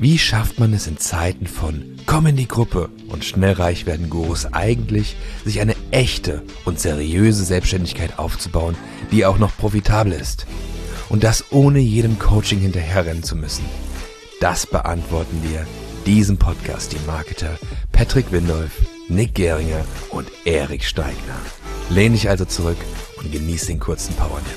Wie schafft man es in Zeiten von komm in die Gruppe und schnell reich werden Gurus eigentlich, sich eine echte und seriöse Selbstständigkeit aufzubauen, die auch noch profitabel ist? Und das ohne jedem Coaching hinterherrennen zu müssen. Das beantworten wir diesem Podcast die Marketer Patrick Windolf, Nick Geringer und Erik Steigner. Lehn dich also zurück und genieß den kurzen Powernap.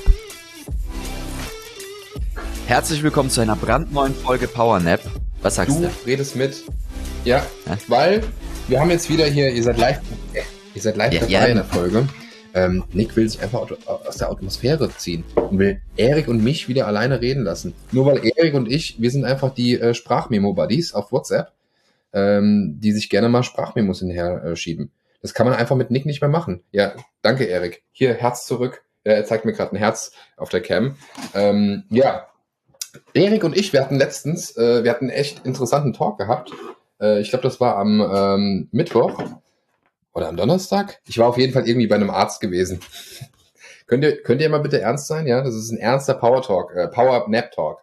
Herzlich willkommen zu einer brandneuen Folge Powernap. Was sagst du? Du redest mit. Ja, weil wir haben jetzt wieder hier, ihr seid live dabei in der Folge. Nick will sich einfach aus der Atmosphäre ziehen und will Erik und mich wieder alleine reden lassen. Nur weil Erik und ich, wir sind einfach die Sprachmemo-Buddies auf WhatsApp, die sich gerne mal Sprachmemos hinterher schieben. Das kann man einfach mit Nick nicht mehr machen. Ja, danke Erik. Hier, Herz zurück. Er zeigt mir gerade ein Herz auf der Cam. Ja, Erik und ich, wir hatten einen echt interessanten Talk gehabt. Ich glaube, das war am Mittwoch oder am Donnerstag. Ich war auf jeden Fall irgendwie bei einem Arzt gewesen. Könnt ihr mal bitte ernst sein? Ja, das ist ein ernster Power-Nap-Talk.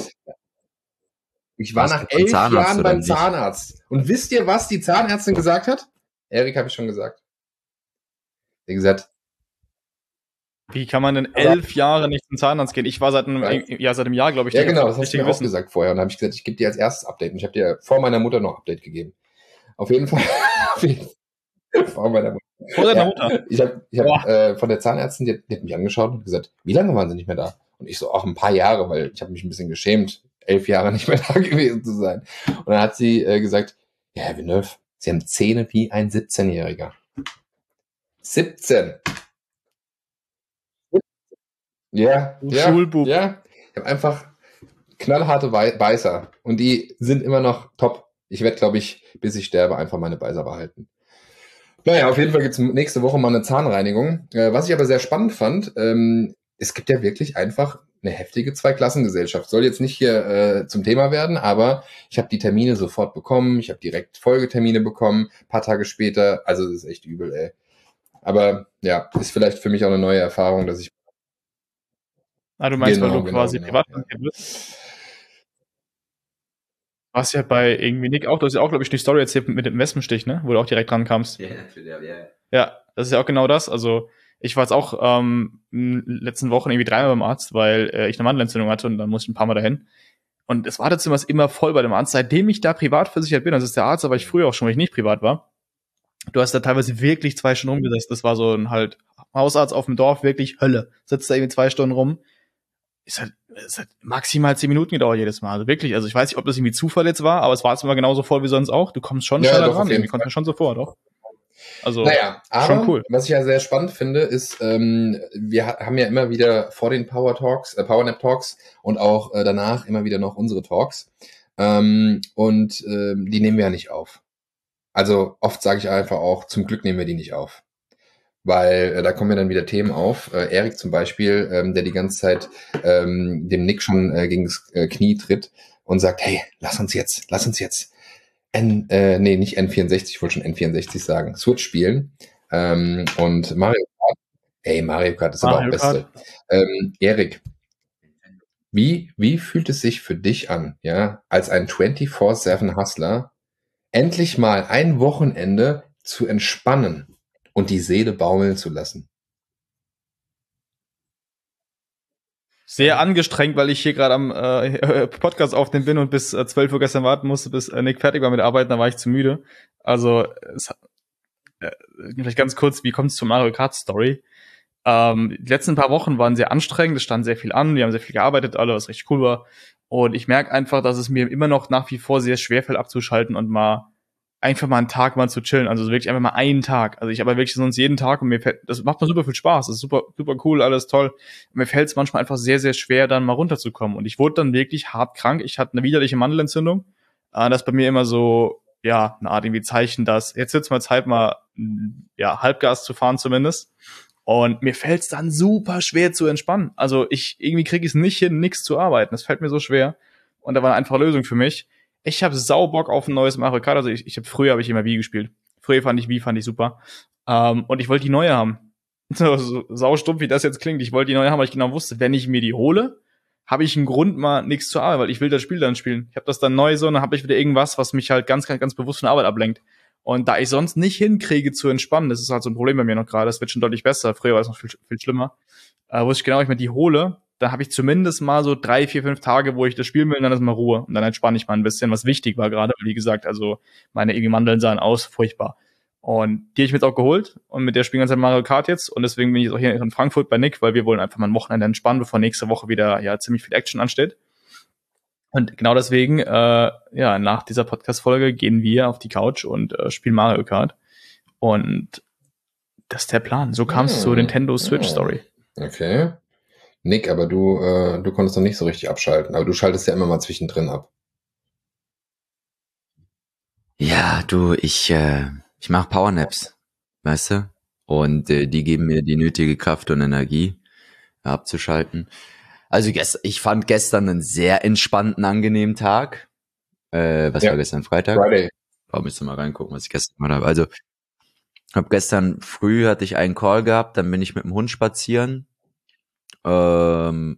Ich war nach 11 Jahren beim Zahnarzt. Und wisst ihr, was die Zahnärztin gesagt hat? Erik, habe ich schon gesagt. Wie gesagt, wie kann man denn 11 Jahre nicht zum Zahnarzt gehen? Ich war seit einem Jahr, glaube ich. Ja, genau, das hast du mir auch gesagt vorher. Und dann habe ich gesagt, ich gebe dir als erstes Update. Und ich habe dir vor meiner Mutter noch Update gegeben. Auf jeden Fall. Vor meiner Mutter. Vor deiner Mutter? Ich hab von der Zahnärztin, die hat mich angeschaut und gesagt, wie lange waren sie nicht mehr da? Und ich so, auch ein paar Jahre, weil ich habe mich ein bisschen geschämt, 11 Jahre nicht mehr da gewesen zu sein. Und dann hat sie gesagt, ja, Herr Windolf, Sie haben Zähne wie ein 17-Jähriger. 17! Ja, Schulbub. Ja. Ich habe einfach knallharte Beißer und die sind immer noch top. Ich werde, glaube ich, bis ich sterbe, einfach meine Beißer behalten. Naja, auf jeden Fall gibt's nächste Woche mal eine Zahnreinigung. Was ich aber sehr spannend fand, es gibt ja wirklich einfach eine heftige Zweiklassengesellschaft. Soll jetzt nicht hier zum Thema werden, aber ich habe die Termine sofort bekommen. Ich habe direkt Folgetermine bekommen, paar Tage später. Also das ist echt übel, ey. Aber ja, ist vielleicht für mich auch eine neue Erfahrung, dass ich... Ah, du meinst, weil du quasi Privatbanker bist? Du hast ja bei irgendwie Nick auch, du hast ja auch, glaube ich, die Story erzählt mit dem Wespenstich, ne? Wo du auch direkt dran kamst. Ja, das ist ja auch genau das. Also ich war jetzt auch in den letzten Wochen irgendwie 3-mal beim Arzt, weil ich eine Mandelentzündung hatte und dann musste ich ein paar Mal dahin. Und das Wartezimmer ist immer voll bei dem Arzt, seitdem ich da privat versichert bin. Das ist der Arzt, aber ich früher auch schon, weil ich nicht privat war. Du hast da teilweise wirklich 2 Stunden rumgesessen. Das war so ein halt Hausarzt auf dem Dorf, wirklich Hölle. Sitzt da irgendwie 2 Stunden rum. Es hat maximal 10 Minuten gedauert jedes Mal. Also wirklich, also ich weiß nicht, ob das irgendwie Zufall jetzt war, aber es war jetzt immer genauso voll wie sonst auch. Du kommst schon schneller dran. Irgendwie kommt mir schon so vor, doch. Also, naja, aber schon cool. Was ich ja sehr spannend finde, ist, wir haben ja immer wieder vor den Powernap Talks und auch danach immer wieder noch unsere Talks. Und die nehmen wir ja nicht auf. Also oft sage ich einfach auch, zum Glück nehmen wir die nicht auf. Weil da kommen ja dann wieder Themen auf. Erik zum Beispiel, der die ganze Zeit dem Nick schon gegen das Knie tritt und sagt, hey, lass uns jetzt nicht N64, ich wollte schon N64 sagen, Switch spielen. Und Mario Kart ist aber auch Beste. Erik, wie fühlt es sich für dich an, ja, als ein 24/7 Hustler, endlich mal ein Wochenende zu entspannen und die Seele baumeln zu lassen? Sehr angestrengt, weil ich hier gerade am Podcast aufnehmen bin und bis 12 Uhr gestern warten musste, bis Nick fertig war mit der Arbeit, da war ich zu müde. Also vielleicht ganz kurz, wie kommt es zur Mario Kart Story? Die letzten paar Wochen waren sehr anstrengend, es stand sehr viel an, wir haben sehr viel gearbeitet, alle, was richtig cool war. Und ich merke einfach, dass es mir immer noch nach wie vor sehr schwerfällt abzuschalten und einfach mal einen Tag mal zu chillen, also wirklich einfach mal einen Tag. Also ich habe wirklich sonst jeden Tag und das macht mir super viel Spaß, das ist super, super cool, alles toll. Und mir fällt es manchmal einfach sehr, sehr schwer, dann mal runterzukommen. Und ich wurde dann wirklich hart krank. Ich hatte eine widerliche Mandelentzündung. Das ist bei mir immer so, ja, eine Art irgendwie Zeichen, dass jetzt wird's mal Zeit, mal Halbgas zu fahren zumindest. Und mir fällt es dann super schwer zu entspannen. Also irgendwie kriege ich es nicht hin, nichts zu arbeiten. Das fällt mir so schwer. Und da war eine einfache Lösung für mich. Ich habe Saubock auf ein neues Mario Kart. Also früher habe ich immer Wii gespielt. Früher fand ich super. Und ich wollte die neue haben. So saustumpf, wie das jetzt klingt. Ich wollte die neue haben, weil ich genau wusste, wenn ich mir die hole, habe ich einen Grund, mal nichts zu arbeiten, weil ich will das Spiel dann spielen. Ich habe das dann neu so, und dann habe ich wieder irgendwas, was mich halt ganz, ganz, ganz bewusst von der Arbeit ablenkt. Und da ich sonst nicht hinkriege zu entspannen, das ist halt so ein Problem bei mir noch gerade, das wird schon deutlich besser, früher war es noch viel, viel schlimmer, wusste ich genau, wenn ich mir die hole, dann habe ich zumindest mal so 3, 4, 5 Tage, wo ich das spielen will, und dann ist mal Ruhe. Und dann entspanne ich mal ein bisschen, was wichtig war gerade, weil wie gesagt, also meine irgendwie Mandeln sahen aus, furchtbar. Und die habe ich mir jetzt auch geholt und mit der spielen wir jetzt Mario Kart jetzt, und deswegen bin ich jetzt auch hier in Frankfurt bei Nick, weil wir wollen einfach mal ein Wochenende entspannen, bevor nächste Woche wieder ja ziemlich viel Action ansteht. Und genau deswegen, ja, nach dieser Podcast-Folge gehen wir auf die Couch und spielen Mario Kart. Und das ist der Plan. So kam es zur Nintendo Switch Story. Okay. Nick, aber du konntest noch nicht so richtig abschalten, aber du schaltest ja immer mal zwischendrin ab. Ja, du, ich mache Powernaps, weißt du? Und die geben mir die nötige Kraft und Energie, abzuschalten. Also ich fand gestern einen sehr entspannten, angenehmen Tag. Was war gestern? Freitag? Friday. Müsst ihr mal reingucken, was ich gestern gemacht habe. Also gestern früh hatte ich einen Call gehabt, dann bin ich mit dem Hund spazieren. Und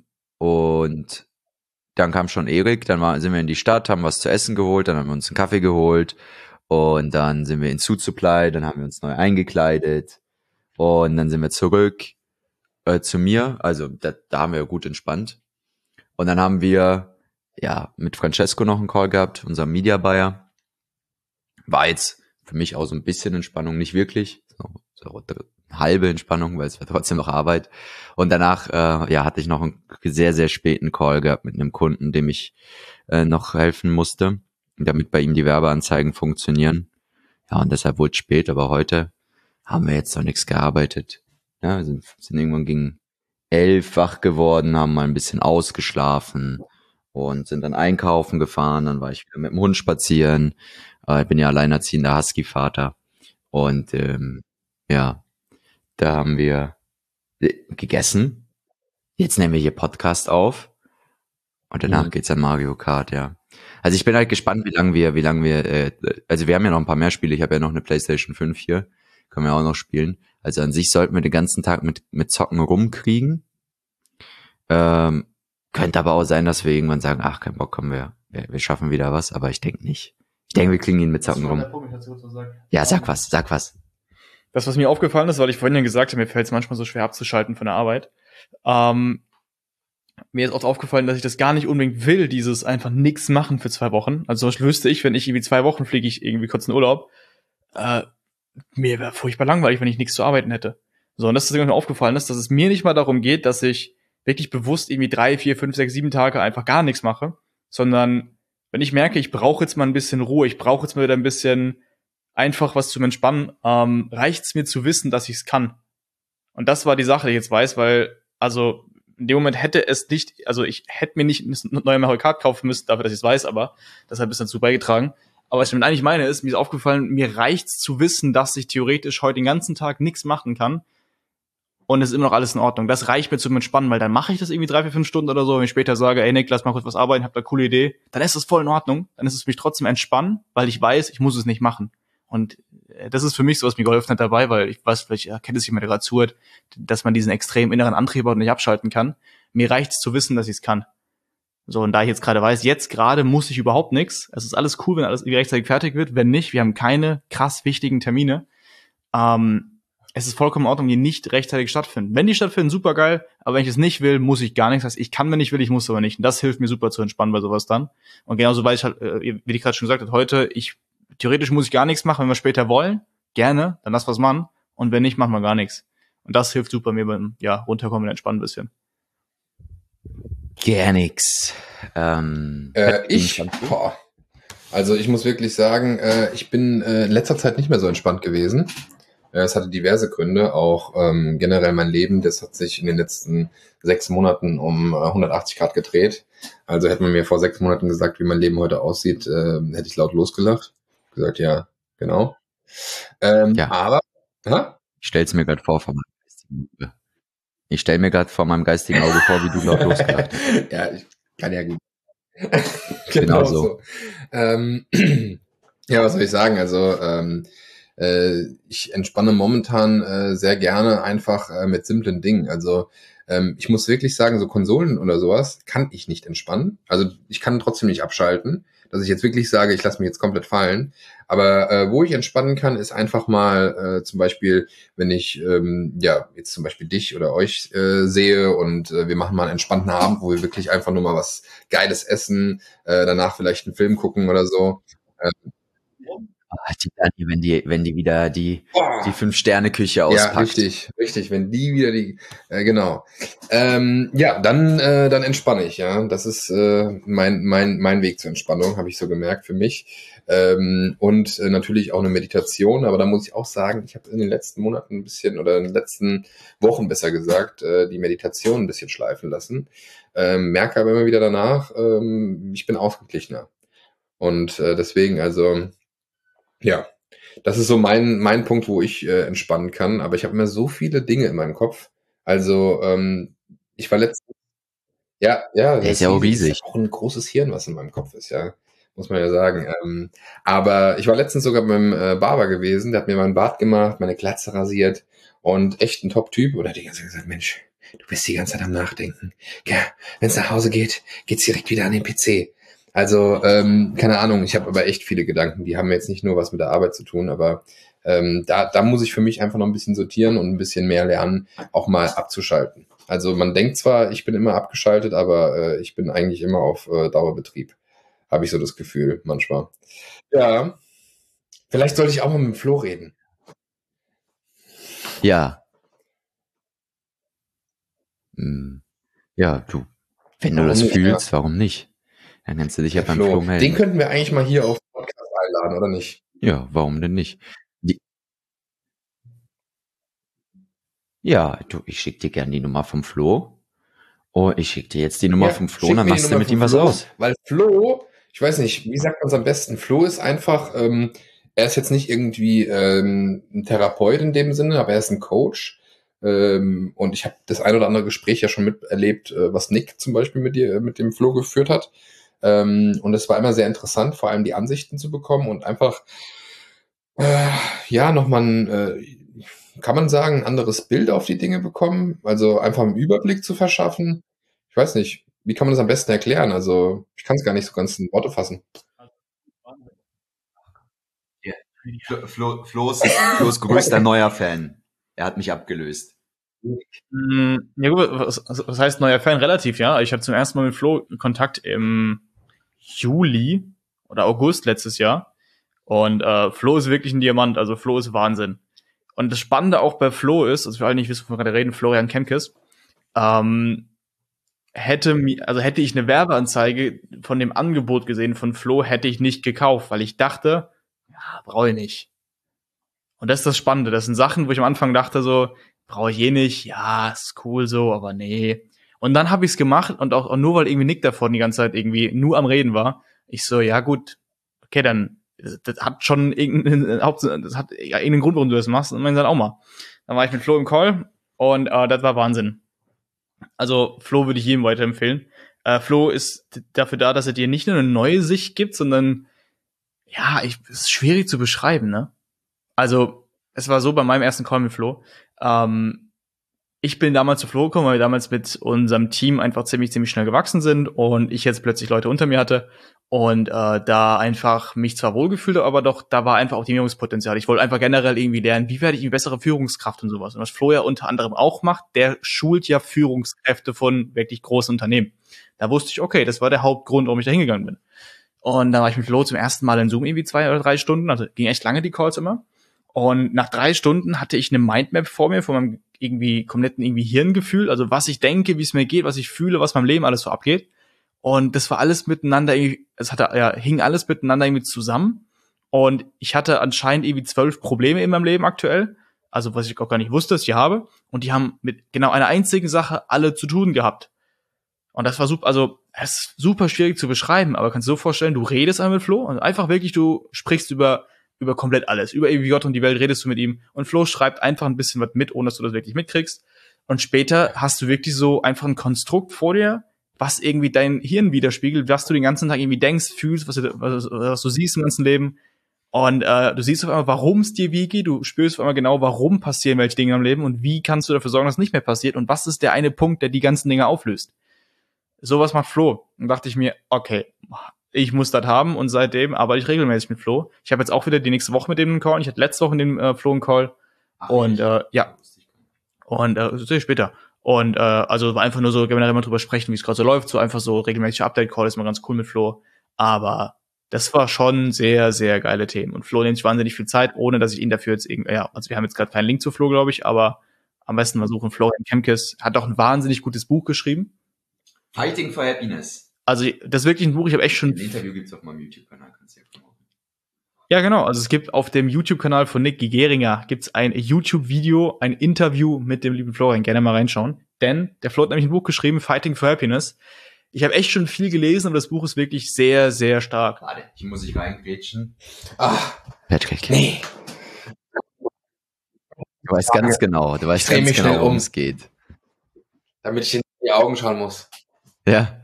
dann kam schon Erik, dann sind wir in die Stadt, haben was zu essen geholt, dann haben wir uns einen Kaffee geholt und dann sind wir in Suit Supply, dann haben wir uns neu eingekleidet und dann sind wir zurück zu mir, also da haben wir gut entspannt. Und dann haben wir ja mit Francesco noch einen Call gehabt, unserem Media Buyer. War jetzt für mich auch so ein bisschen Entspannung, nicht wirklich, so halbe Entspannung, weil es war trotzdem noch Arbeit. Und danach hatte ich noch einen sehr, sehr späten Call gehabt mit einem Kunden, dem ich noch helfen musste, damit bei ihm die Werbeanzeigen funktionieren. Ja, und deshalb wurde es spät, aber heute haben wir jetzt noch nichts gearbeitet. Ja, sind irgendwann gegen 11 wach geworden, haben mal ein bisschen ausgeschlafen und sind dann einkaufen gefahren. Dann war ich wieder mit dem Hund spazieren. Ich bin ja alleinerziehender Husky-Vater. Und ja, da haben wir gegessen. Jetzt nehmen wir hier Podcast auf. Und danach geht's an Mario Kart, ja. Also ich bin halt gespannt, wie lange wir, also wir haben ja noch ein paar mehr Spiele. Ich habe ja noch eine PlayStation 5 hier. Können wir auch noch spielen. Also an sich sollten wir den ganzen Tag mit Zocken rumkriegen. Könnte aber auch sein, dass wir irgendwann sagen, ach, kein Bock, komm, wir schaffen wieder was. Aber ich denke nicht. Ich denke, wir kriegen ihn mit Zocken rum. Ja, sag was. Das, was mir aufgefallen ist, weil ich vorhin ja gesagt habe, mir fällt es manchmal so schwer abzuschalten von der Arbeit. Mir ist auch aufgefallen, dass ich das gar nicht unbedingt will, dieses einfach nichts machen für 2 Wochen. Also zum Beispiel wüsste ich, wenn ich irgendwie 2 Wochen fliege, ich irgendwie kurz in Urlaub, mir wäre furchtbar langweilig, wenn ich nichts zu arbeiten hätte. So, und das ist mir aufgefallen, dass es mir nicht mal darum geht, dass ich wirklich bewusst irgendwie 3, 4, 5, 6, 7 Tage einfach gar nichts mache, sondern wenn ich merke, ich brauche jetzt mal ein bisschen Ruhe, ich brauche jetzt mal wieder ein bisschen einfach was zum Entspannen, reicht es mir zu wissen, dass ich es kann. Und das war die Sache, die ich jetzt weiß, weil, also in dem Moment hätte es nicht, also ich hätte mir nicht eine neue Mario Kart kaufen müssen, dafür, dass ich es weiß, aber das hat ein bisschen dazu beigetragen. Aber was ich damit eigentlich meine ist, mir ist aufgefallen, mir reicht's zu wissen, dass ich theoretisch heute den ganzen Tag nichts machen kann und es ist immer noch alles in Ordnung. Das reicht mir zum Entspannen, weil dann mache ich das irgendwie 3, 4, 5 Stunden oder so, wenn ich später sage, ey Nick, lass mal kurz was arbeiten, hab da eine coole Idee, dann ist das voll in Ordnung, dann ist es mich trotzdem entspannen, weil ich weiß, ich muss es nicht machen. Und das ist für mich so, was mir geholfen hat dabei, weil ich weiß, vielleicht kennt es jemand, der gerade zuhört, dass man diesen extremen inneren Antrieb hat und nicht abschalten kann. Mir reicht's zu wissen, dass ich es kann. So, und da ich jetzt gerade weiß, jetzt gerade muss ich überhaupt nichts. Es ist alles cool, wenn alles rechtzeitig fertig wird. Wenn nicht, wir haben keine krass wichtigen Termine. Es ist vollkommen in Ordnung, die nicht rechtzeitig stattfinden. Wenn die stattfinden, super geil. Aber wenn ich es nicht will, muss ich gar nichts. Das heißt, ich kann, wenn ich will, ich muss aber nicht. Und das hilft mir super zu entspannen bei sowas dann. Und genauso weiß ich halt, wie ich gerade schon gesagt habe, heute, theoretisch muss ich gar nichts machen. Wenn wir später wollen, gerne, dann lass was machen. Und wenn nicht, machen wir gar nichts. Und das hilft super mir beim, runterkommen und entspannen ein bisschen. Gar nix. Also ich muss wirklich sagen, ich bin in letzter Zeit nicht mehr so entspannt gewesen. Es hatte diverse Gründe, auch generell mein Leben, das hat sich in den letzten 6 Monaten um 180 Grad gedreht. Also hätte man mir vor 6 Monaten gesagt, wie mein Leben heute aussieht, hätte ich laut losgelacht. Gesagt, ja, genau. Aber, Ich stell's mir gerade vor von meinem geistigen Auge. Ich stelle mir gerade vor meinem geistigen Auge vor, wie du laut losgelacht hast. Ja, ich kann ja gut. Genau so. Ja, was soll ich sagen? Also ich entspanne momentan sehr gerne einfach mit simplen Dingen. Also Ich muss wirklich sagen, so Konsolen oder sowas kann ich nicht entspannen. Also ich kann trotzdem nicht abschalten, dass ich jetzt wirklich sage, ich lasse mich jetzt komplett fallen. Aber wo ich entspannen kann, ist einfach mal zum Beispiel, wenn ich jetzt zum Beispiel dich oder euch sehe und wir machen mal einen entspannten Abend, wo wir wirklich einfach nur mal was Geiles essen, danach vielleicht einen Film gucken oder so. Die Dani, wenn die wieder die Boah. 5-Sterne-Küche auspackt. Ja, richtig. Wenn die wieder genau. Dann entspanne ich, ja. Das ist mein Weg zur Entspannung, habe ich so gemerkt für mich. Und natürlich auch eine Meditation, aber da muss ich auch sagen, ich habe in den letzten Monaten ein bisschen, oder in den letzten Wochen besser gesagt, die Meditation ein bisschen schleifen lassen. Merke aber immer wieder danach, ich bin ausgeglichener. Und deswegen, also, ja, das ist so mein Punkt, wo ich entspannen kann. Aber ich habe immer so viele Dinge in meinem Kopf. Also, ich war letztens, ja, Der ist ja auch ist riesig. ja auch ein großes Hirn, was in meinem Kopf ist, ja. Muss man ja sagen. Aber ich war letztens sogar beim Barber gewesen, der hat mir meinen Bart gemacht, meine Glatze rasiert und echt ein Top-Typ. Und er hat die ganze Zeit gesagt, Mensch, du bist die ganze Zeit am Nachdenken. Ja, wenn es nach Hause geht, geht's direkt wieder an den PC. Also, keine Ahnung, ich habe aber echt viele Gedanken, die haben jetzt nicht nur was mit der Arbeit zu tun, aber da muss ich für mich einfach noch ein bisschen sortieren und ein bisschen mehr lernen, auch mal abzuschalten. Also man denkt zwar, ich bin immer abgeschaltet, aber ich bin eigentlich immer auf Dauerbetrieb. Habe ich so das Gefühl manchmal. Ja, vielleicht sollte ich auch mal mit dem Flo reden. Ja. Ja, du, wenn du das nicht, fühlst, warum nicht? Dann kannst du dich ja beim Flo melden. Den könnten wir eigentlich mal hier auf Podcast einladen, oder nicht? Ja, warum denn nicht? Ja, du, ich schicke dir gerne die Nummer vom Flo. Oh, ich schicke dir jetzt die Nummer vom Flo und dann machst du mit ihm was aus. Weil Flo, ich weiß nicht, wie sagt man es am besten? Flo ist einfach, er ist jetzt nicht irgendwie ein Therapeut in dem Sinne, aber er ist ein Coach. Und ich habe das ein oder andere Gespräch ja schon miterlebt, was Nick zum Beispiel mit dem Flo geführt hat. Und es war immer sehr interessant, vor allem die Ansichten zu bekommen und einfach nochmal kann man sagen, ein anderes Bild auf die Dinge bekommen, also einfach einen Überblick zu verschaffen. Ich weiß nicht, wie kann man das am besten erklären? Also ich kann es gar nicht so ganz in Worte fassen. Flo's größter neuer Fan. Er hat mich abgelöst. Ja gut, was heißt neuer Fan? Relativ, ja. Ich hatte zum ersten Mal mit Flo Kontakt im Juli oder August letztes Jahr. Und Flo ist wirklich ein Diamant, also Flo ist Wahnsinn. Und das Spannende auch bei Flo ist, also für alle nicht wissen, wovon wir gerade reden, Florian Kemkes, hätte ich eine Werbeanzeige von dem Angebot gesehen von Flo, hätte ich nicht gekauft, weil ich dachte, ja, brauche ich nicht. Und das ist das Spannende. Das sind Sachen, wo ich am Anfang dachte so, brauche ich nicht, ja, ist cool so, aber nee. Und dann habe ich es gemacht und auch nur, weil irgendwie Nick davon die ganze Zeit irgendwie nur am Reden war. Ich so, ja gut, okay, dann das hat schon irgendeinen Grund, warum du das machst. Und dann auch mal. Dann war ich mit Flo im Call und das war Wahnsinn. Also Flo würde ich jedem weiterempfehlen. Flo ist dafür da, dass er dir nicht nur eine neue Sicht gibt, sondern es ist schwierig zu beschreiben, ne? Also es war so bei meinem ersten Call mit Flo. Ich bin damals zu Flo gekommen, weil wir damals mit unserem Team einfach ziemlich schnell gewachsen sind und ich jetzt plötzlich Leute unter mir hatte und da einfach mich zwar wohlgefühlt, aber doch, da war einfach Optimierungspotenzial. Ich wollte einfach generell irgendwie lernen, wie werde ich eine bessere Führungskraft und sowas. Und was Flo ja unter anderem auch macht, der schult ja Führungskräfte von wirklich großen Unternehmen. Da wusste ich, okay, das war der Hauptgrund, warum ich da hingegangen bin. Und da war ich mit Flo zum ersten Mal in Zoom irgendwie 2 oder 3 Stunden, also ging echt lange die Calls immer. Und nach 3 Stunden hatte ich eine Mindmap vor mir, von meinem irgendwie kompletten irgendwie Hirngefühl, also was ich denke, wie es mir geht, was ich fühle, was meinem Leben alles so abgeht. Und das war alles miteinander irgendwie, hing alles miteinander irgendwie zusammen. Und ich hatte anscheinend irgendwie 12 Probleme in meinem Leben aktuell, also was ich auch gar nicht wusste, dass ich habe. Und die haben mit genau einer einzigen Sache alle zu tun gehabt. Und das war super, also es ist super schwierig zu beschreiben, aber kannst du dir so vorstellen, du redest einmal mit Flo und einfach wirklich, du sprichst über komplett alles. Über irgendwie Gott und die Welt redest du mit ihm. Und Flo schreibt einfach ein bisschen was mit, ohne dass du das wirklich mitkriegst. Und später hast du wirklich so einfach ein Konstrukt vor dir, was irgendwie dein Hirn widerspiegelt, was du den ganzen Tag irgendwie denkst, fühlst, was du siehst im ganzen Leben. Und du siehst auf einmal, warum es dir wie geht, du spürst auf einmal genau, warum passieren welche Dinge im Leben und wie kannst du dafür sorgen, dass es nicht mehr passiert und was ist der eine Punkt, der die ganzen Dinge auflöst. Sowas macht Flo. Und dachte ich mir, okay, ich muss das haben und seitdem arbeite ich regelmäßig mit Flo. Ich habe jetzt auch wieder die nächste Woche mit dem einen Call. Ich hatte letzte Woche mit dem Flo einen Call. Und ja. Und das sehe ich später. Und also einfach nur so generell mal drüber sprechen, wie es gerade so läuft. So einfach so regelmäßige Update-Call ist mal ganz cool mit Flo. Aber das war schon sehr, sehr geile Themen. Und Flo nimmt sich wahnsinnig viel Zeit, ohne dass ich ihn dafür jetzt irgendwie, ja, also wir haben jetzt gerade keinen Link zu Flo, glaube ich, aber am besten mal suchen. Florian Kemkes hat auch ein wahnsinnig gutes Buch geschrieben. Fighting for Happiness. Also das ist wirklich ein Buch, ich habe echt schon... Ein Interview gibt's auf meinem YouTube-Kanal, kannst du ja promoten. Ja, genau. Also es gibt auf dem YouTube-Kanal von Nick Gigeringer gibt's ein YouTube-Video, ein Interview mit dem lieben Florian. Gerne mal reinschauen. Denn der Flo hat nämlich ein Buch geschrieben, Fighting for Happiness. Ich habe echt schon viel gelesen, aber das Buch ist wirklich sehr, sehr stark. Warte, hier muss ich reingrätschen. Patrick. Nee. Du weißt ganz genau, worum es geht. Damit ich in die Augen schauen muss. Ja.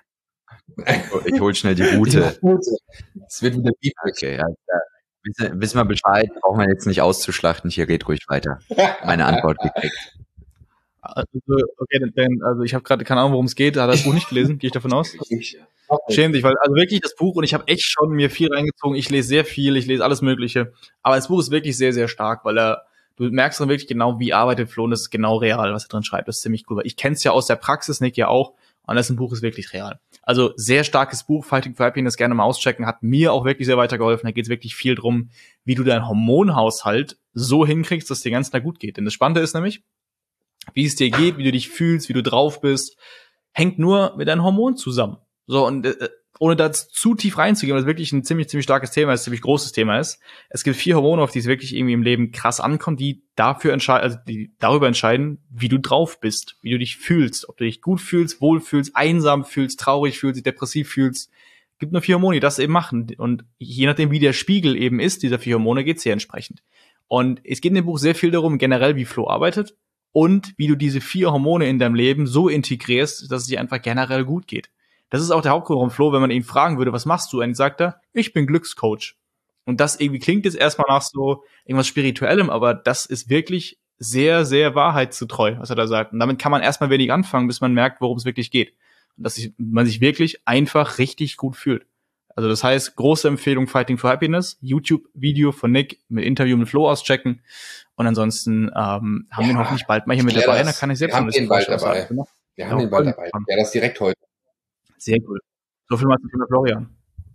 Ich hol schnell die Route. Es wird wieder bieten. Okay, ja. Wissen wir Bescheid, brauchen wir jetzt nicht auszuschlachten, hier geht ruhig weiter. Meine Antwort gekriegt. Also, okay, also ich habe gerade keine Ahnung, worum es geht, hat das Buch nicht gelesen, gehe ich davon aus? Schäm dich, weil also wirklich das Buch, und ich habe echt schon mir viel reingezogen, ich lese sehr viel, ich lese alles Mögliche, aber das Buch ist wirklich sehr, sehr stark, weil du merkst dann wirklich genau, wie arbeitet Flo, und das ist genau real, was er drin schreibt, das ist ziemlich cool, weil ich kenn's ja aus der Praxis, Nick ja auch, und das Buch ist wirklich real. Also sehr starkes Buch, Fighting for Happiness, gerne mal auschecken, hat mir auch wirklich sehr weitergeholfen, da geht's wirklich viel drum, wie du deinen Hormonhaushalt so hinkriegst, dass es dir ganz nah gut geht, denn das Spannende ist nämlich, wie es dir geht, wie du dich fühlst, wie du drauf bist, hängt nur mit deinen Hormonen zusammen. So, und ohne da zu tief reinzugehen, weil es wirklich ein ziemlich, ziemlich starkes Thema ist, ziemlich großes Thema ist. Es gibt 4 Hormone, auf die es wirklich irgendwie im Leben krass ankommt, die die darüber entscheiden, wie du drauf bist, wie du dich fühlst, ob du dich gut fühlst, wohl fühlst, einsam fühlst, traurig fühlst, depressiv fühlst. Es gibt nur 4 Hormone, die das eben machen. Und je nachdem, wie der Spiegel eben ist, dieser 4 Hormone, geht's hier entsprechend. Und es geht in dem Buch sehr viel darum, generell, wie Flo arbeitet und wie du diese 4 Hormone in deinem Leben so integrierst, dass es dir einfach generell gut geht. Das ist auch der Hauptgrund, warum Flo, wenn man ihn fragen würde, was machst du? Und sagt er, ich bin Glückscoach. Und das irgendwie klingt jetzt erstmal nach so irgendwas Spirituellem, aber das ist wirklich sehr, sehr wahrheitsgetreu, was er da sagt. Und damit kann man erstmal wenig anfangen, bis man merkt, worum es wirklich geht. Und dass man sich wirklich einfach richtig gut fühlt. Also das heißt, große Empfehlung Fighting for Happiness, YouTube-Video von Nick mit Interview mit Flo auschecken. Und ansonsten haben wir ihn hoffentlich bald mal hier mit dabei. Da kann ich selbst noch ein bisschen bald dabei. Wir haben ihn bald dabei. Ja, das direkt heute. Sehr cool. So viel mal zum Thema Florian.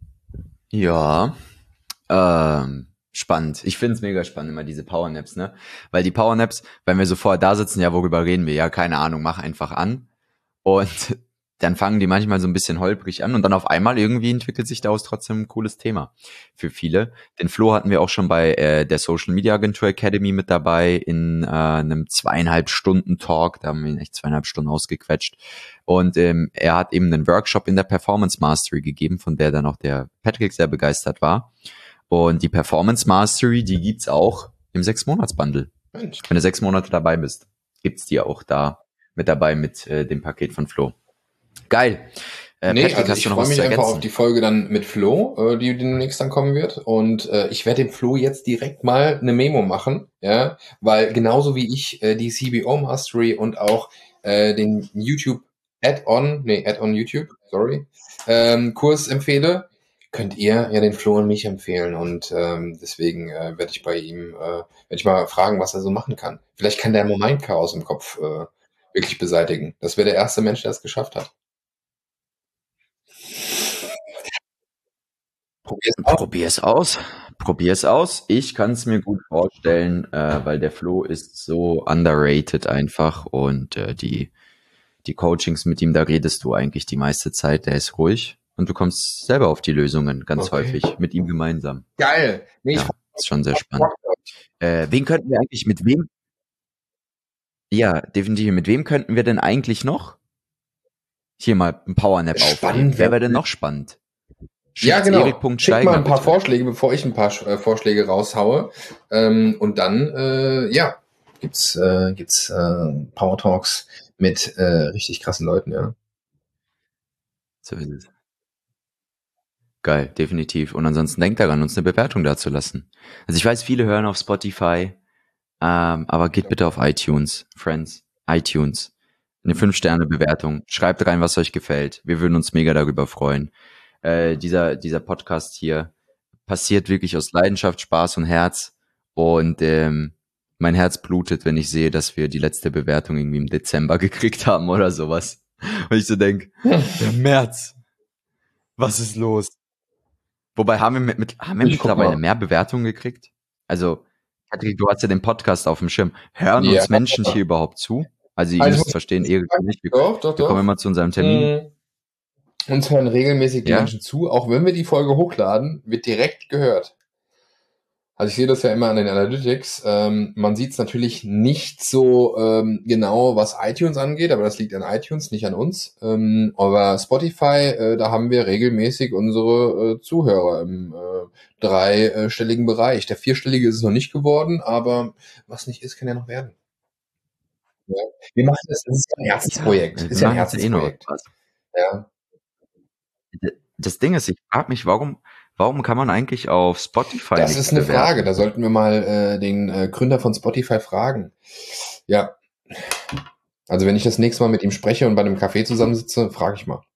Ja, spannend. Ich find's mega spannend, immer diese Powernaps, ne? Weil die Powernaps, wenn wir so vorher da sitzen, ja, worüber reden wir? Ja, keine Ahnung, mach einfach an. Und dann fangen die manchmal so ein bisschen holprig an und dann auf einmal irgendwie entwickelt sich daraus trotzdem ein cooles Thema für viele. Den Flo hatten wir auch schon bei der Social Media Agentur Academy mit dabei in einem 2,5 Stunden Talk. Da haben wir ihn echt 2,5 Stunden ausgequetscht. Und er hat eben einen Workshop in der Performance Mastery gegeben, von der dann auch der Patrick sehr begeistert war. Und die Performance Mastery, die gibt's auch im 6-Monats-Bundle. Wenn du 6 Monate dabei bist, gibt's die auch da mit dabei mit dem Paket von Flo. Geil. Patrick, also ich freue mich einfach auf die Folge dann mit Flo, die demnächst dann kommen wird. Und ich werde dem Flo jetzt direkt mal eine Memo machen, ja, weil genauso wie ich die CBO Mastery und auch den YouTube Add-on YouTube, Kurs empfehle, könnt ihr ja den Flo und mich empfehlen. Und deswegen werde ich bei ihm, werde ich mal fragen, was er so machen kann. Vielleicht kann der Moment-Chaos im Kopf wirklich beseitigen. Das wäre der erste Mensch, der es geschafft hat. Probier es aus. Ich kann es mir gut vorstellen, weil der Flo ist so underrated einfach und die Coachings mit ihm, da redest du eigentlich die meiste Zeit, der ist ruhig und du kommst selber auf die Lösungen ganz häufig mit ihm gemeinsam. Geil. Nee, ja, ist schon sehr spannend. Wen könnten wir eigentlich mit wem? Ja, definitiv. Mit wem könnten wir denn eigentlich noch hier mal ein Powernap aufnehmen? Wer wäre denn noch spannend? Ja, genau. Schick mal ein paar Vorschläge, bevor ich ein paar Vorschläge raushaue. Und dann, gibt's Power Talks mit richtig krassen Leuten, ja. So ist es. Geil, definitiv. Und ansonsten denkt daran, uns eine Bewertung dazulassen. Also ich weiß, viele hören auf Spotify, aber geht bitte auf iTunes, Friends, iTunes. Eine 5-Sterne-Bewertung. Schreibt rein, was euch gefällt. Wir würden uns mega darüber freuen. Dieser Podcast hier passiert wirklich aus Leidenschaft, Spaß und Herz. Und mein Herz blutet, wenn ich sehe, dass wir die letzte Bewertung irgendwie im Dezember gekriegt haben oder sowas. Und ich so denk, im März, was ist los? Wobei, haben wir Ich guck mittlerweile mal. mehr Bewertungen gekriegt? Also, Patrick, du hast ja den Podcast auf dem Schirm. Hören Ja. uns Menschen hier überhaupt zu? Also, ihr Also, müsst verstehen, Erik und ich, wir Doch. kommen immer zu unserem Termin. Uns hören regelmäßig die Ja? Menschen zu. Auch wenn wir die Folge hochladen, wird direkt gehört. Also ich sehe das ja immer an den Analytics. Man sieht es natürlich nicht so genau, was iTunes angeht, aber das liegt an iTunes, nicht an uns. Aber Spotify, da haben wir regelmäßig unsere Zuhörer im dreistelligen Bereich. Der 4-stellige ist es noch nicht geworden, aber was nicht ist, kann ja noch werden. Ja. Wir machen das ist ein Herzensprojekt. wir Ist ja ein machen jetzt eh noch Herzensprojekt. was. Ja. Das Ding ist, ich frage mich, warum kann man eigentlich auf Spotify Das nichts ist eine bewerten? Frage, da sollten wir mal den Gründer von Spotify fragen. Ja. Also wenn ich das nächste Mal mit ihm spreche und bei einem Café zusammensitze, frage ich mal.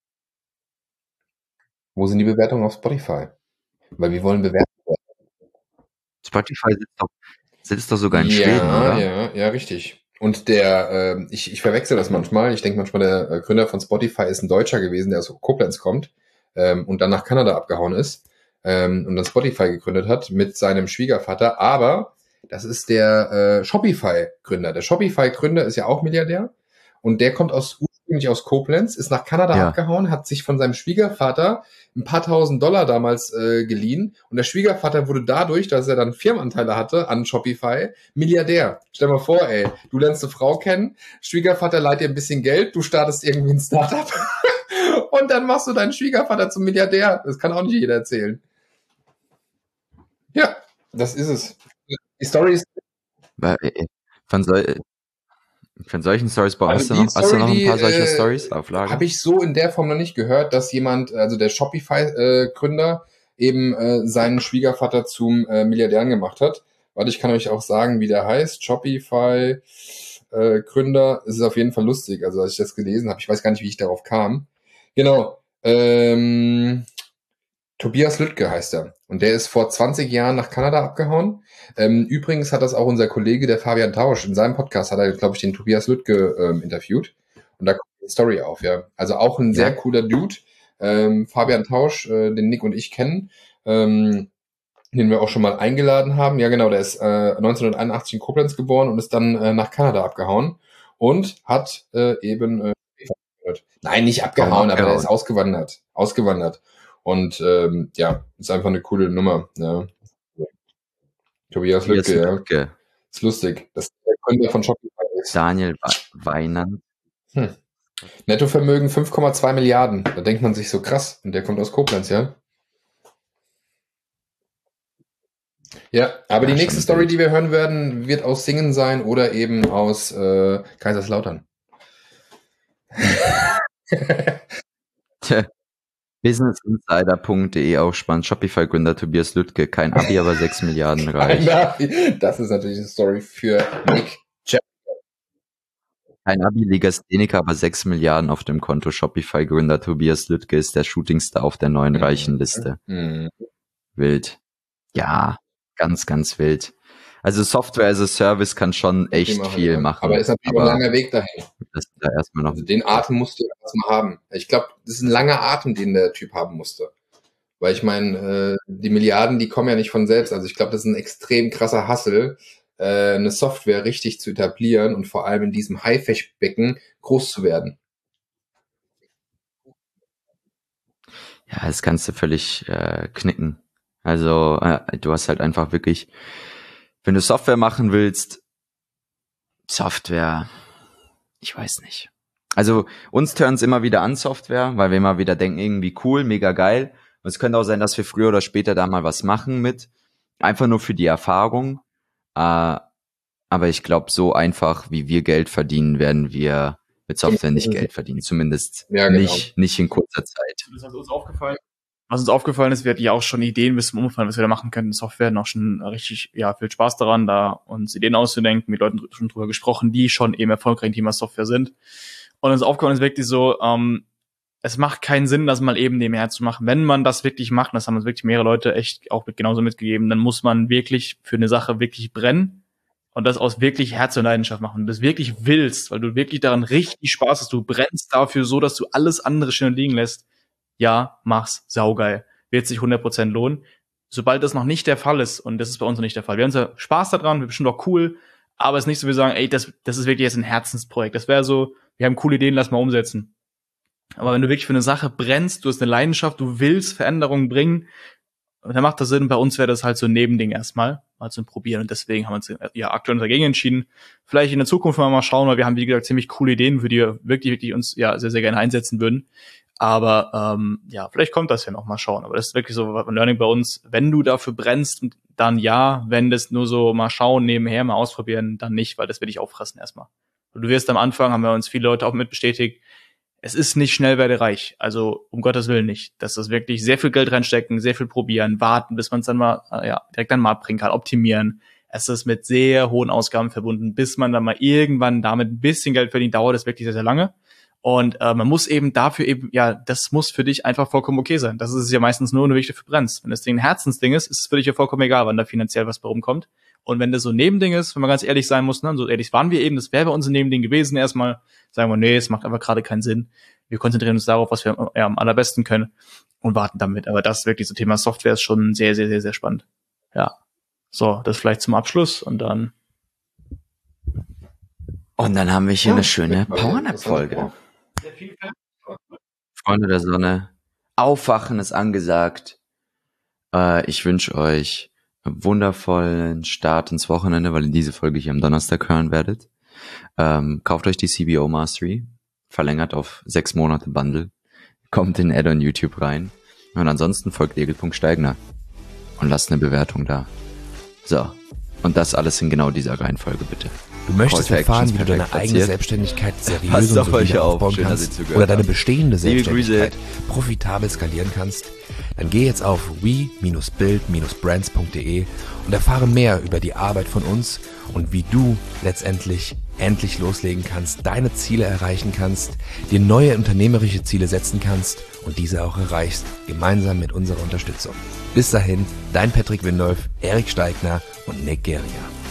Wo sind die Bewertungen auf Spotify? Weil wir wollen bewerten. Spotify sitzt doch sogar in Schweden, oder? Ja, richtig. Und der, ich verwechsel das manchmal. Ich denke manchmal, der Gründer von Spotify ist ein Deutscher gewesen, der aus Koblenz kommt und dann nach Kanada abgehauen ist und dann Spotify gegründet hat mit seinem Schwiegervater. Aber das ist der Shopify-Gründer. Der Shopify-Gründer ist ja auch Milliardär und der kommt ursprünglich aus Koblenz, ist nach Kanada Ja. abgehauen, hat sich von seinem Schwiegervater ein paar $1.000 damals geliehen und der Schwiegervater wurde dadurch, dass er dann Firmenanteile hatte an Shopify, Milliardär. Stell mal vor, ey, du lernst eine Frau kennen, Schwiegervater leiht dir ein bisschen Geld, du startest irgendwie ein Startup und dann machst du deinen Schwiegervater zum Milliardär. Das kann auch nicht jeder erzählen. Ja, das ist es. Die Story ist Weil, Von solchen Stories, hast du die noch ein paar Story, solcher Stories auf Lager? habe ich so in der Form noch nicht gehört, dass jemand, also der Shopify-Gründer, eben seinen Schwiegervater zum Milliardären gemacht hat. Warte, ich kann euch auch sagen, wie der heißt. Shopify-Gründer. Es ist auf jeden Fall lustig, also als ich das gelesen habe. Ich weiß gar nicht, wie ich darauf kam. Genau. Tobias Lüttke heißt er. Und der ist vor 20 Jahren nach Kanada abgehauen. Übrigens hat das auch unser Kollege, der Fabian Tausch, in seinem Podcast hat er, glaube ich, den Tobias Lüttke interviewt. Und da kommt die Story auf, ja. Also auch ein sehr cooler Dude. Fabian Tausch, den Nick und ich kennen, den wir auch schon mal eingeladen haben. Ja, genau, der ist 1981 in Koblenz geboren und ist dann nach Kanada abgehauen und hat eben nein, nicht abgehauen, aber er ist ausgewandert. Und ja, ist einfach eine coole Nummer. Ja. Tobias Lüttke, ja. Ist lustig. Das ist der Gründer von Shopify. Daniel Weinand. Nettovermögen 5,2 Milliarden. Da denkt man sich so krass. Und der kommt aus Koblenz, ja? Ja, aber die nächste Story, die wir hören werden, wird aus Singen sein oder eben aus Kaiserslautern. Businessinsider.de auch spannend. Shopify-Gründer Tobias Lüttke. Kein Abi, aber 6 Milliarden reich. Das ist natürlich eine Story für Nick. Kein Abi-Legastheniker, aber 6 Milliarden auf dem Konto. Shopify-Gründer Tobias Lüttke ist der Shootingstar auf der neuen reichen Liste. Wild. Ja, ganz, ganz wild. Also Software as a Service kann schon echt viel machen. Aber ist natürlich ein langer Weg dahin. Das da erstmal noch. Also den Atem musst du erstmal haben. Ich glaube, das ist ein langer Atem, den der Typ haben musste. Weil ich meine, die Milliarden, die kommen ja nicht von selbst. Also ich glaube, das ist ein extrem krasser Hustle, eine Software richtig zu etablieren und vor allem in diesem Haifischbecken groß zu werden. Ja, das kannst du völlig knicken. Also du hast halt einfach wirklich, wenn du Software machen willst, Software, ich weiß nicht. Also uns turns immer wieder an Software, weil wir immer wieder denken, irgendwie cool, mega geil. Und es könnte auch sein, dass wir früher oder später da mal was machen mit. Einfach nur für die Erfahrung. Aber ich glaube, so einfach, wie wir Geld verdienen, werden wir mit Software nicht Geld verdienen. Zumindest nicht in kurzer Zeit. Das ist uns aufgefallen. Was uns aufgefallen ist, wir hatten ja auch schon Ideen bis zum Umfallen, was wir da machen könnten. Software noch schon richtig, viel Spaß daran, da uns Ideen auszudenken, mit Leuten schon drüber gesprochen, die schon eben erfolgreich im Thema Software sind. Und uns aufgefallen ist wirklich so, es macht keinen Sinn, das mal eben nebenher zu machen. Wenn man das wirklich macht, das haben uns wirklich mehrere Leute echt auch genauso mitgegeben, dann muss man wirklich für eine Sache wirklich brennen und das aus wirklich Herz und Leidenschaft machen. Und das wirklich willst, weil du wirklich daran richtig Spaß hast. Du brennst dafür so, dass du alles andere stehen und liegen lässt. Ja, mach's, saugeil. Wird sich 100% lohnen. Sobald das noch nicht der Fall ist, und das ist bei uns noch nicht der Fall, wir haben ja Spaß daran, wir bestimmt auch cool, aber es ist nicht so, wir sagen, ey, das ist wirklich jetzt ein Herzensprojekt. Das wäre so, wir haben coole Ideen, lass mal umsetzen. Aber wenn du wirklich für eine Sache brennst, du hast eine Leidenschaft, du willst Veränderungen bringen, dann macht das Sinn. Bei uns wäre das halt so ein Nebending erstmal, mal zum Probieren. Und deswegen haben wir uns ja aktuell dagegen entschieden. Vielleicht in der Zukunft mal schauen, weil wir haben, wie gesagt, ziemlich coole Ideen, für die wir wirklich uns ja sehr, sehr gerne einsetzen würden. Aber vielleicht kommt das ja noch, mal schauen. Aber das ist wirklich so ein Learning bei uns. Wenn du dafür brennst, dann ja. Wenn das nur so mal schauen, nebenher mal ausprobieren, dann nicht, weil das will ich auffressen erstmal. Und du wirst am Anfang, haben wir uns viele Leute auch mit bestätigt, es ist nicht schnell werde reich. Also um Gottes Willen nicht. Das ist wirklich sehr viel Geld reinstecken, sehr viel probieren, warten, bis man es dann mal direkt an den Markt bringen kann, optimieren. Es ist mit sehr hohen Ausgaben verbunden, bis man dann mal irgendwann damit ein bisschen Geld verdient, dauert das wirklich sehr, sehr lange. Und man muss eben dafür das muss für dich einfach vollkommen okay sein. Das ist ja meistens nur eine wichtige für brennst. Wenn das Ding ein Herzensding ist, ist es für dich ja vollkommen egal, wann da finanziell was bei rumkommt. Und wenn das so ein Nebending ist, wenn man ganz ehrlich sein muss, ne, so ehrlich waren wir eben, das wäre bei uns ein Nebending gewesen erstmal, sagen wir, nee, es macht einfach gerade keinen Sinn. Wir konzentrieren uns darauf, was wir am allerbesten können und warten damit. Aber das wirklich so Thema Software ist schon sehr, sehr, sehr, sehr spannend. Ja. So, das vielleicht zum Abschluss und dann. Und dann haben wir hier eine schöne Powernap-Folge. Freunde der Sonne, Aufwachen ist angesagt. Ich wünsche euch einen wundervollen Start ins Wochenende, weil ihr diese Folge hier am Donnerstag hören werdet. Kauft euch die CBO Mastery, verlängert auf 6 Monate Bundle, kommt in Add-on YouTube rein und ansonsten folgt Egel.Steigner und lasst eine Bewertung da. So, und das alles in genau dieser Reihenfolge bitte. Du möchtest erfahren, wie du deine eigene Selbstständigkeit seriös und solide aufbauen kannst oder deine bestehende Selbstständigkeit profitabel skalieren kannst? Dann geh jetzt auf we-build-brands.de und erfahre mehr über die Arbeit von uns und wie du letztendlich endlich loslegen kannst, deine Ziele erreichen kannst, dir neue unternehmerische Ziele setzen kannst und diese auch erreichst, gemeinsam mit unserer Unterstützung. Bis dahin, dein Patrick Windolf, Erik Steigner und Nick Geria.